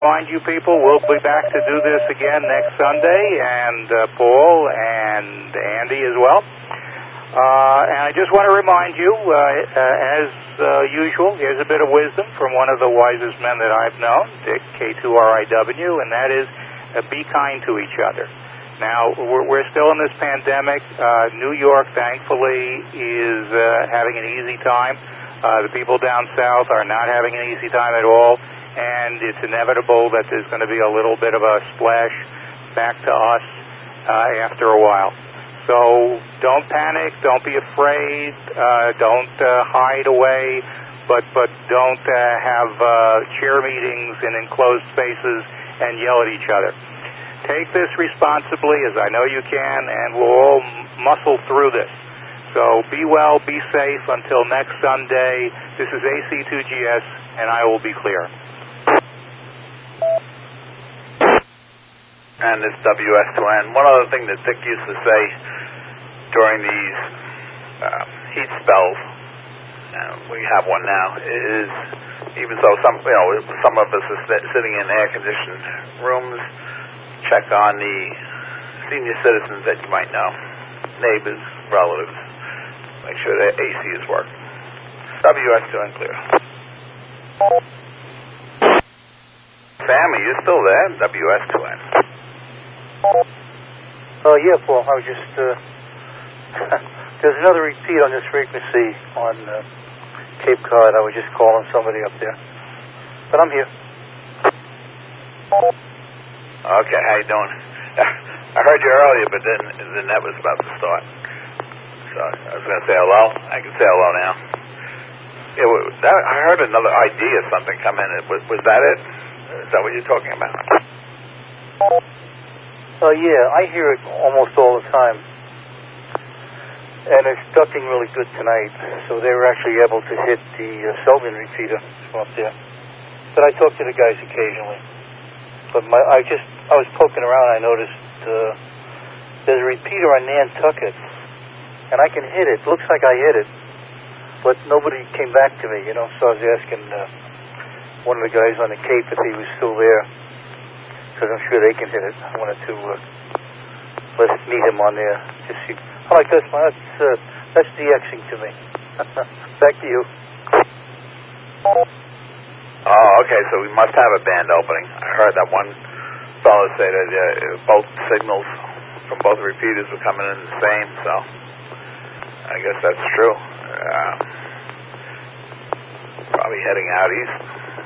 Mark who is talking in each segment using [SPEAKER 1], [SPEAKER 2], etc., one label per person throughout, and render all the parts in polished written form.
[SPEAKER 1] remind you people, we'll be back to do this again next Sunday, and Paul and Andy as well. And I just want to remind you, as usual, here's a bit of wisdom from one of the wisest men that I've known, Dick K2RIW, and that is be kind to each other. Now, we're still in this pandemic. New York, thankfully, is having an easy time. The people down south are not having an easy time at all, and it's inevitable that there's going to be a little bit of a splash back to us after a while. So don't panic, don't be afraid, don't hide away, but don't have chair meetings in enclosed spaces and yell at each other. Take this responsibly, as I know you can, and we'll all muscle through this. So be well, be safe until next Sunday. This is AC2GS, and I will be clear.
[SPEAKER 2] And this WS2N. One other thing that Dick used to say during these heat spells, and we have one now, is even though some of us are sitting in air-conditioned rooms, check on the senior citizens that you might know, neighbors, relatives. Make sure their AC is working. WS2N clear. Sam, are you still there? WS2N.
[SPEAKER 3] Yeah, Paul. I was just there's another repeat on this frequency on Cape Cod. I was just calling somebody up there, but I'm here.
[SPEAKER 2] Okay, how you doing? I heard you earlier, but then that was about to start. So I was going to say hello. I can say hello now. Yeah, I heard another idea or something come in. Was that it? Is that what you're talking about?
[SPEAKER 3] Yeah, I hear it almost all the time. And it's ducking really good tonight, so they were actually able to hit the Selden repeater from up there. But I talk to the guys occasionally. But I was poking around, I noticed there's a repeater on Nantucket, and I can hit it. Looks like I hit it, but nobody came back to me, so I was asking one of the guys on the Cape if he was still there, because I'm sure they can hit it. I wanted to let's meet him on there. Just see. I like this one. That's DXing to me. Back to you.
[SPEAKER 2] Oh, okay, so we must have a band opening. I heard that one fellow say that both signals from both repeaters were coming in the same, so I guess that's true. Probably heading out east.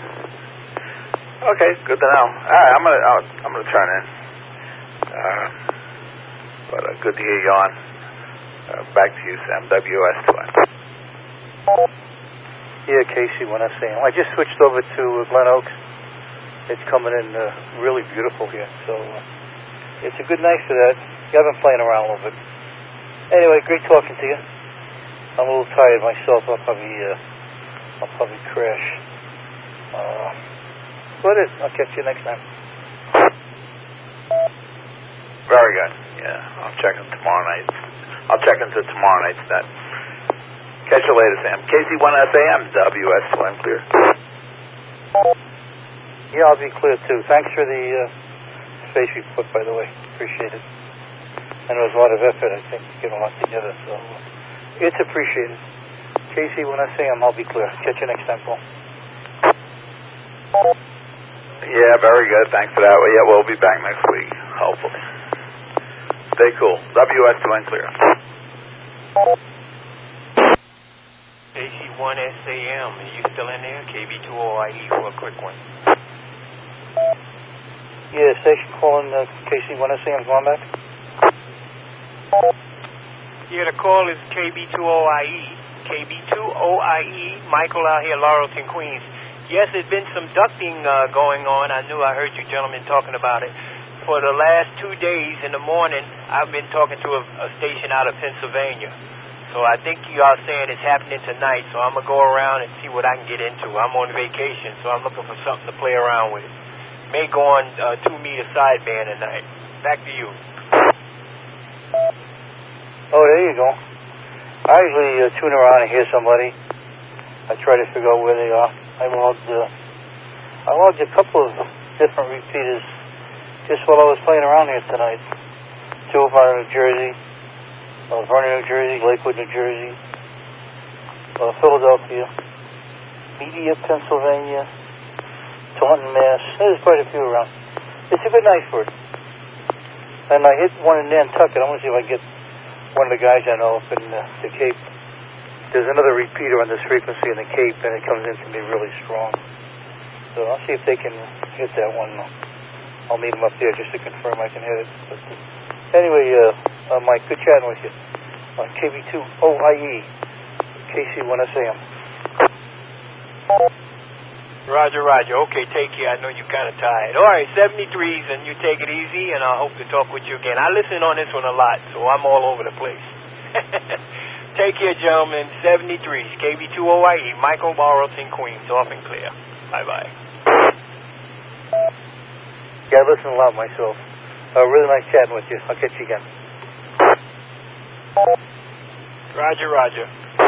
[SPEAKER 2] Okay, good to know. All right, I'm gonna turn in. But good to hear you on. Back to you, Sam. WS2N.
[SPEAKER 3] Yeah, Casey, when I say I just switched over to Glen Oaks. It's coming in really beautiful here, so it's a good night for that. I've been playing around a little bit. Anyway, great talking to you. I'm a little tired myself. I'll probably crash. But I'll catch you next time.
[SPEAKER 2] Very good. Yeah, I'll check in tomorrow night. I'll check into tomorrow night's net. Catch you later, Sam. KC1SAM, WS2N clear.
[SPEAKER 3] Yeah, I'll be clear too. Thanks for the space report, by the way. Appreciate it. And it was a lot of effort, I think, to get a lot together. So it's appreciated. KC1SAM, I'll be clear. Catch you next time, Paul.
[SPEAKER 2] Yeah, very good. Thanks for that. Well, yeah, we'll be back next week, hopefully. Stay cool. WS2N clear.
[SPEAKER 4] KC1SAM, are you still in there? KB2OIE for a quick one.
[SPEAKER 3] Yeah, station calling KC1SAM, going back?
[SPEAKER 4] Yeah, the call is KB2OIE. KB2OIE, Michael out here, Laurelton, Queens. Yes, there's been some ducting going on. I heard you gentlemen talking about it. For the last 2 days in the morning, I've been talking to a station out of Pennsylvania. So I think you are saying it's happening tonight, so I'm going to go around and see what I can get into. I'm on vacation, so I'm looking for something to play around with. May go on 2-meter sideband tonight. Back to you.
[SPEAKER 3] Oh, there you go. I usually tune around and hear somebody. I try to figure out where they are. I logged a couple of different repeaters just while I was playing around here tonight. 2 of them out of New Jersey, Vernon, New Jersey, Lakewood, New Jersey, Philadelphia, Media, Pennsylvania, Taunton, Mass. There's quite a few around. It's a good night for it. And I hit one in Nantucket. I want to see if I can get one of the guys I know up in the Cape. There's another repeater on this frequency in the Cape, and it comes in to me really strong. So I'll see if they can hit that one. I'll meet them up there just to confirm I can hit it. But anyway, Mike, good chatting with you. KB2OIE, KC1SAM.
[SPEAKER 4] Roger, Roger. Okay, take care. I know you're kind of tired. All right, 73s, and you take it easy, and I hope to talk with you again. I listen on this one a lot, so I'm all over the place. Take care, gentlemen. 73s, KB2OIE, Michael Marlton, Queens, off and clear. Bye-bye.
[SPEAKER 3] Yeah, I listen a lot myself. Really nice chatting with you. I'll catch you again.
[SPEAKER 4] Roger, Roger.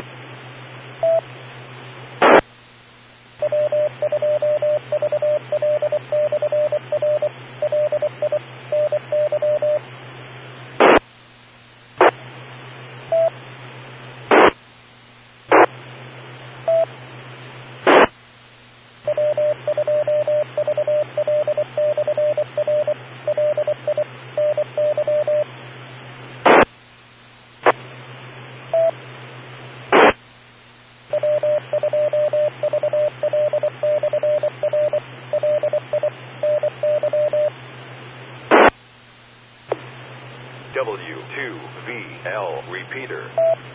[SPEAKER 5] W2VL repeater.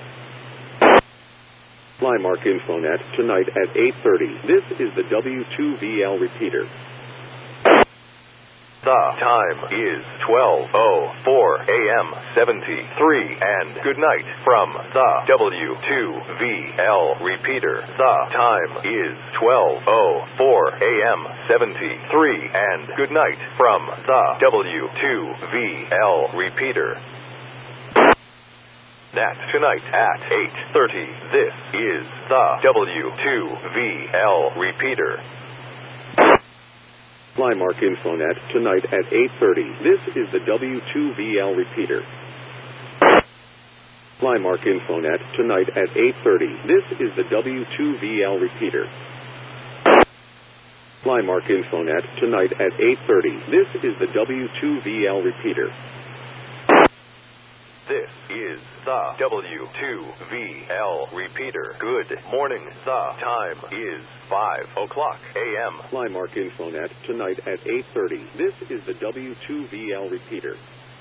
[SPEAKER 5] Flymark Infonet tonight at 8:30. This is the W2VL repeater. The time is 12:04 a.m. 73 and good night from the W2VL repeater. The time is 12:04 a.m. 73 and good night from the W2VL repeater. That's tonight at 8:30. This is the W2VL repeater. Flymark Infonet tonight at 8:30. This is the W2VL repeater. Flymark Infonet tonight at 8:30. This is the W2VL repeater. Flymark Infonet tonight at 8:30. This is the W2VL repeater. This is the W2VL repeater. Good morning. The time is 5:00 a.m. Flymark Infonet tonight at 8:30. This is the W2VL repeater.